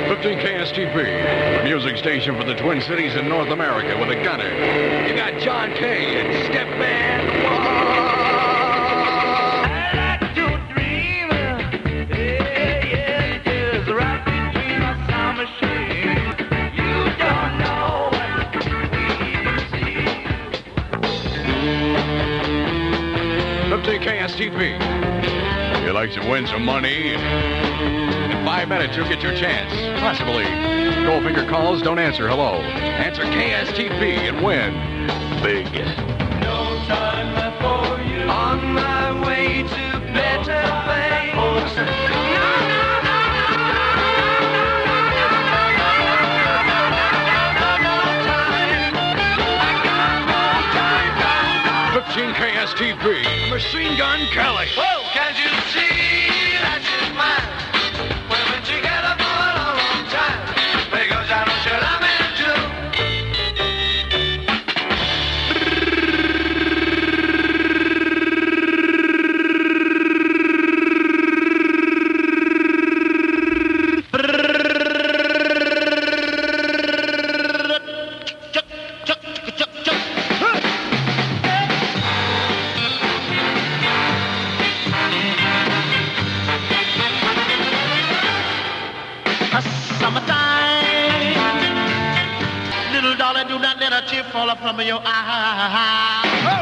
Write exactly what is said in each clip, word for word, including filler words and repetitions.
fifteen K S T P, the music station for the Twin Cities in North America with a gunner. You got John Kay and Stepman. I like to dream, yeah, yeah, just right between my summer machine. You don't know what we can see. fifteen K S T P. You like to win some money? In five minutes, you'll get your chance. Possibly. Goldfinger calls, don't answer hello. Answer K S T P and win big. No time left for you. On my way to better things. No, no, no, fifteen K S T P, Machine Gun Kelly. whoa, can't you see that she's mine? We've been together for a long, long time. Because I know she'll love me fall up from your eye.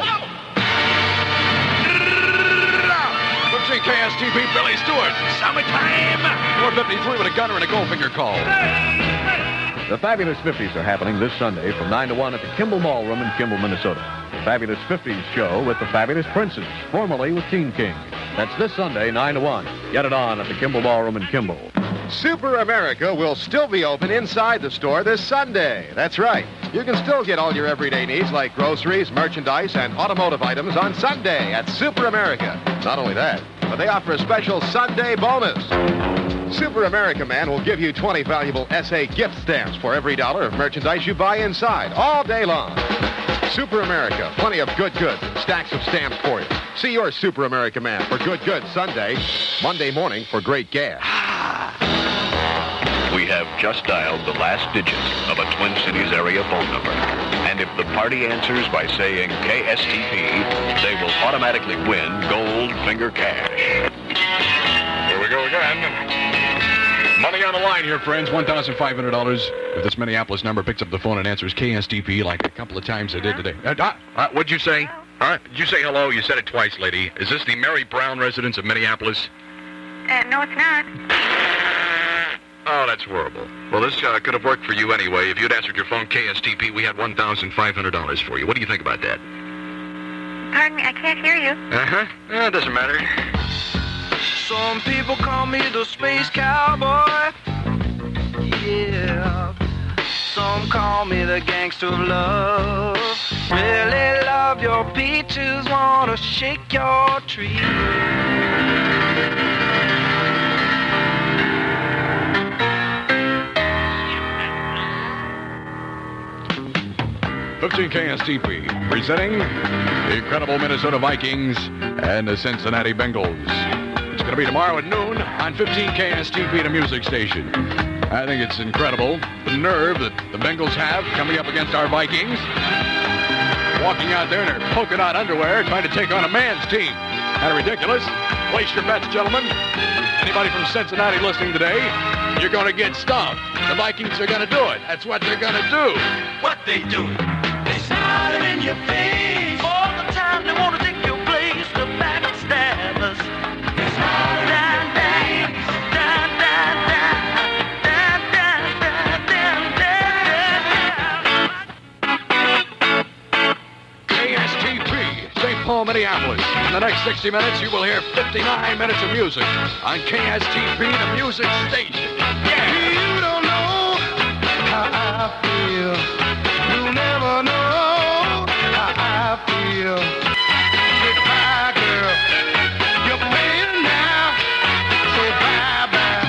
fifteen K S T P, Billy Stewart. Summertime. four fifty-three with a gunner and a Goldfinger call. The Fabulous fifties are happening this Sunday from nine to one at the Kimball Ballroom in Kimball, Minnesota. The Fabulous fifties show with the Fabulous Princes, formerly with Teen King. That's this Sunday, nine to one. Get it on at the Kimball Ballroom in Kimball. Super America will still be open inside the store this Sunday. That's right. You can still get all your everyday needs like groceries, merchandise, and automotive items on Sunday at Super America. Not only that, but they offer a special Sunday bonus. Super America Man will give you twenty valuable S A gift stamps for every dollar of merchandise you buy inside all day long. Super America, plenty of good goods and stacks of stamps for you. See your Super America Man for good goods Sunday, Monday morning for great gas. We have just dialed the last digit of a Twin Cities area phone number. And if the party answers by saying K S T P, they will automatically win Goldfinger cash. Here we go again. Money on the line here, friends. one thousand five hundred dollars. If this Minneapolis number picks up the phone and answers K S T P like a couple of times I did today. Uh, uh, uh, what'd you say? Huh? Did you say hello? You said it twice, lady. Is this the Mary Brown residence of Minneapolis? Uh, no, it's not. Oh, that's horrible. Well, this uh, could have worked for you anyway. If you'd answered your phone K S T P, we had one thousand five hundred dollars for you. What do you think about that? Pardon me, I can't hear you. Uh-huh. Eh, it doesn't matter. Some people call me the space cowboy. Yeah. Some call me the gangster of love. Really love your peaches, wanna shake your tree. fifteen K S T P, presenting the incredible Minnesota Vikings and the Cincinnati Bengals. It's going to be tomorrow at noon on fifteen K S T P, the music station. I think it's incredible, the nerve that the Bengals have coming up against our Vikings. Walking out there in their polka dot underwear, trying to take on a man's team. Kind of ridiculous. Place your bets, gentlemen. Anybody from Cincinnati listening today, you're going to get stumped. The Vikings are going to do it. That's what they're going to do. What they do? They smile in your face all the time. They want to take your place, the backstabbers. They smile down, down, down, down, down, down, down, down, down. K S T P, Saint Paul, Minneapolis. In the next sixty minutes, you will hear fifty-nine minutes of music on K S T P, the music station. Yeah. You don't know how I feel. You never know how I feel. Goodbye, girl. You're playing now, so bye-bye.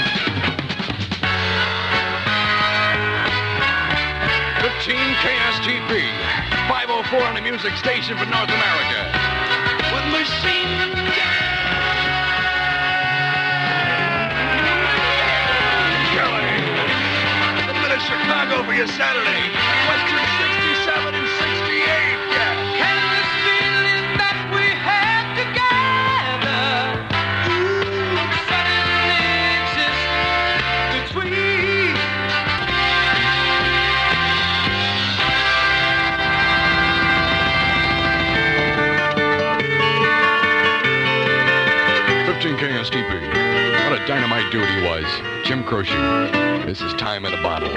fifteen K S T P, five oh four on the music station for North America. With Machine Gun Kelly. you Saturday. Western sixty-seven and sixty-eight. Yeah. And this feeling that we had together, ooh, suddenly exists between. fifteen K S T P. What a dynamite dude he was. Jim Croce. This is Time in a Bottle.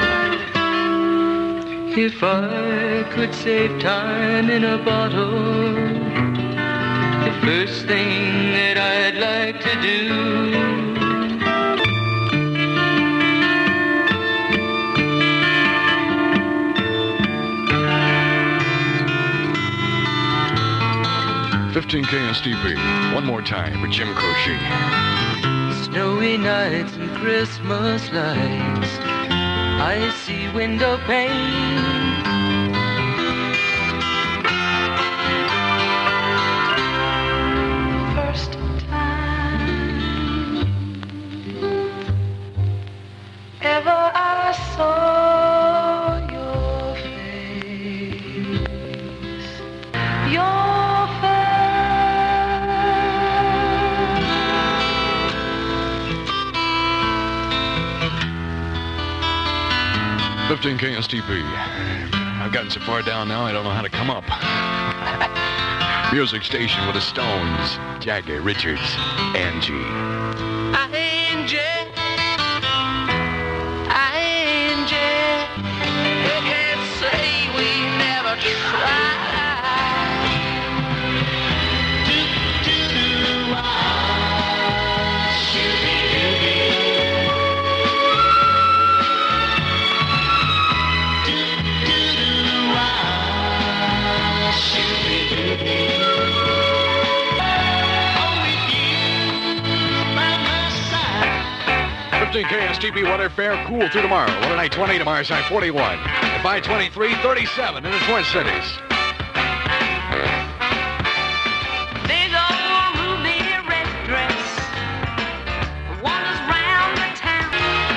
If I could save time in a bottle, the first thing that I'd like to do fifteen K S T P. One more time with Jim Croce. snowy nights and Christmas lights, I see window pane. First time ever I saw your face, your fifteen K S T P. I've gotten so far down now, I don't know how to come up. Music station with the Stones, Jackie Richards, Angie. Angie, Angie, you can't say we never tried. Do, do, do, ah, fifteen K S T P weather fair, cool through tomorrow. One night twenty, tomorrow's high forty-one. At five twenty-three, thirty-seven in the Twin Cities. big old ruby red dress wanders round the town.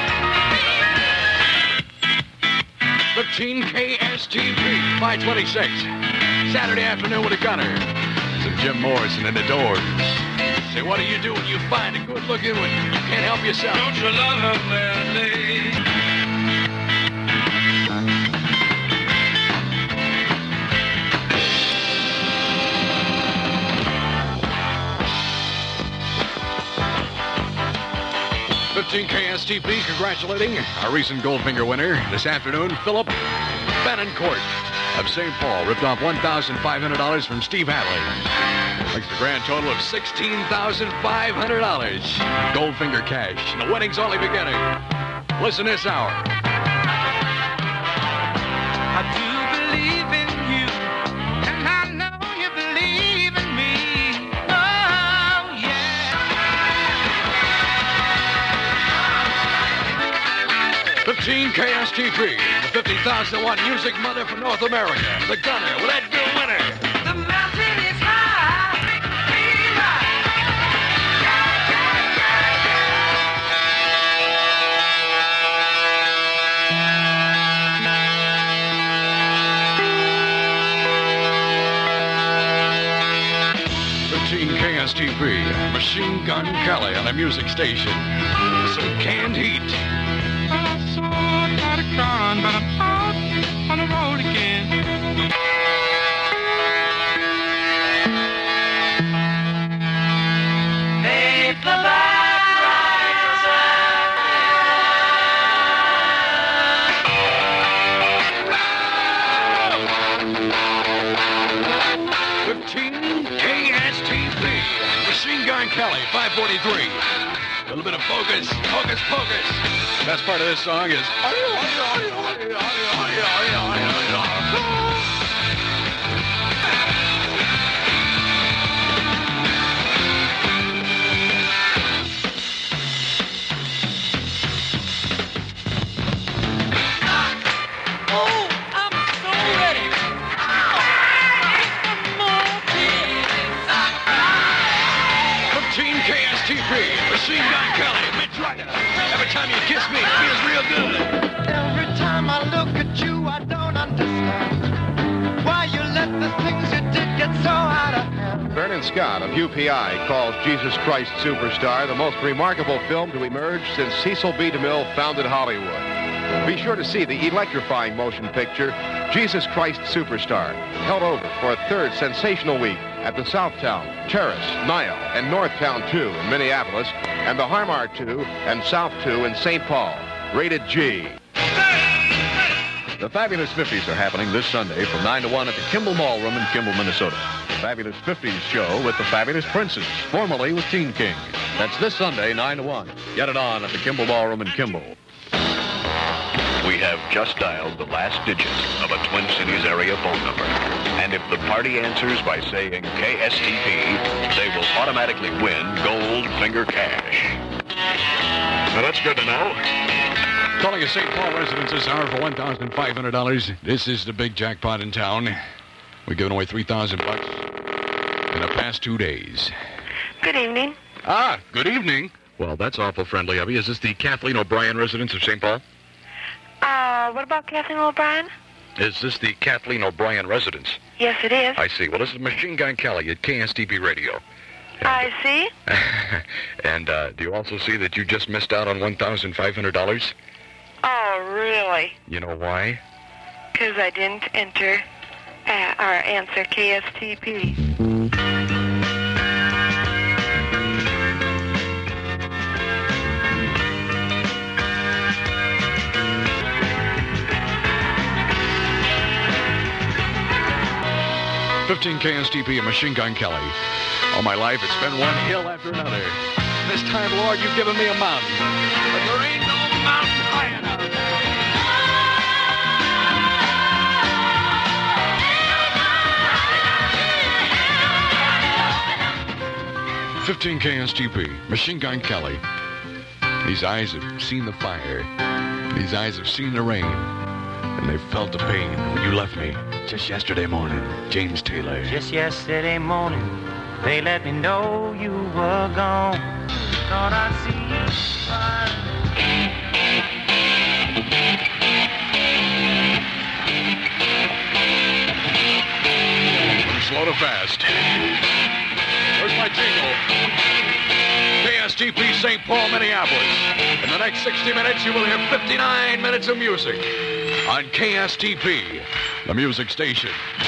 fifteen K S T P, five twenty-six. Saturday afternoon with a gunner. Some Jim Morrison in the Doors. Say, what do you do when you find a good-looking one? You can't help yourself. Don't you love her, Melanie? fifteen K S T P congratulating our recent Goldfinger winner this afternoon, Philip Benencourt of Saint Paul. Ripped off one thousand five hundred dollars from Steve Hadley. Makes a grand total of sixteen thousand five hundred dollars. Goldfinger cash. And the winning's only beginning. Listen this hour. I do believe in you, and I know you believe in me. Oh, yeah. fifteen K S T P, the fifty thousand watt music mother from North America. The gunner with that good winner. The mountain is high. fifteen K S T P, Machine Gun Kelly on a music station. Some canned heat. I saw I got a gun, but I'm out on the road again. Hey, the light rises. fifteen K S T P, Machine Gun Kelly, five forty-three. A little bit of focus, focus, focus. Best part of this song is. Oh, I'm so ready. fifteen K S T P, Machine Gun Kelly, Mitch Ryder. Every time you kiss me, it feels real good. Every time I look at U P I calls Jesus Christ Superstar the most remarkable film to emerge since Cecil B. DeMille founded Hollywood. Be sure to see the electrifying motion picture, Jesus Christ Superstar, held over for a third sensational week at the Southtown, Terrace, Nile, and Northtown two in Minneapolis, and the Harmar two and South two in Saint Paul. Rated G. The Fabulous fifties are happening this Sunday from nine to one at the Kimball Mall Room in Kimball, Minnesota. The Fabulous fifties show with the Fabulous Princes, formerly with Teen King. That's this Sunday, nine to one. Get it on at the Kimball Mall Room in Kimball. We have just dialed the last digit of a Twin Cities area phone number. And if the party answers by saying K S T P, they will automatically win gold finger cash. Now, that's good to know. Calling a Saint Paul residence this hour for one thousand five hundred dollars. This is the big jackpot in town. We're giving away three thousand bucks in the past two days. Good evening. Ah, good evening. Well, that's awful friendly of you. Is this the Kathleen O'Brien residence of Saint Paul? Uh, what about Kathleen O'Brien? Is this the Kathleen O'Brien residence? Yes, it is. I see. Well, this is Machine Gun Kelly at K S T P Radio. And, I see. and uh, do you also see that you just missed out on one thousand five hundred dollars? Oh, really? You know why? Because I didn't enter uh, or answer K S T P. fifteen K S T P and Machine Gun Kelly. All my life, it's been one hill after another. This time, Lord, you've given me a mountain. But there ain't no mountain high enough. fifteen K S T P, Machine Gun Kelly. These eyes have seen the fire. These eyes have seen the rain. And they felt the pain when you left me just yesterday morning. James Taylor. Just yesterday morning, they let me know you were gone. Thought I'd see you finally. From slow to fast. Where's my jingle? K S T P Saint Paul, Minneapolis. In the next sixty minutes, you will hear fifty-nine minutes of music on K S T P, the music station.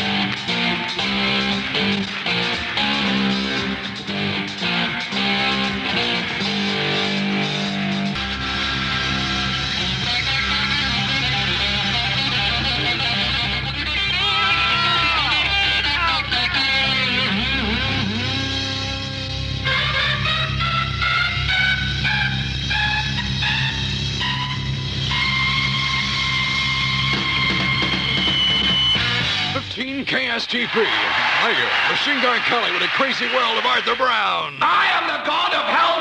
K S T P. Thank you. Machine Gun Kelly with a crazy world of Arthur Brown. I am the god of hell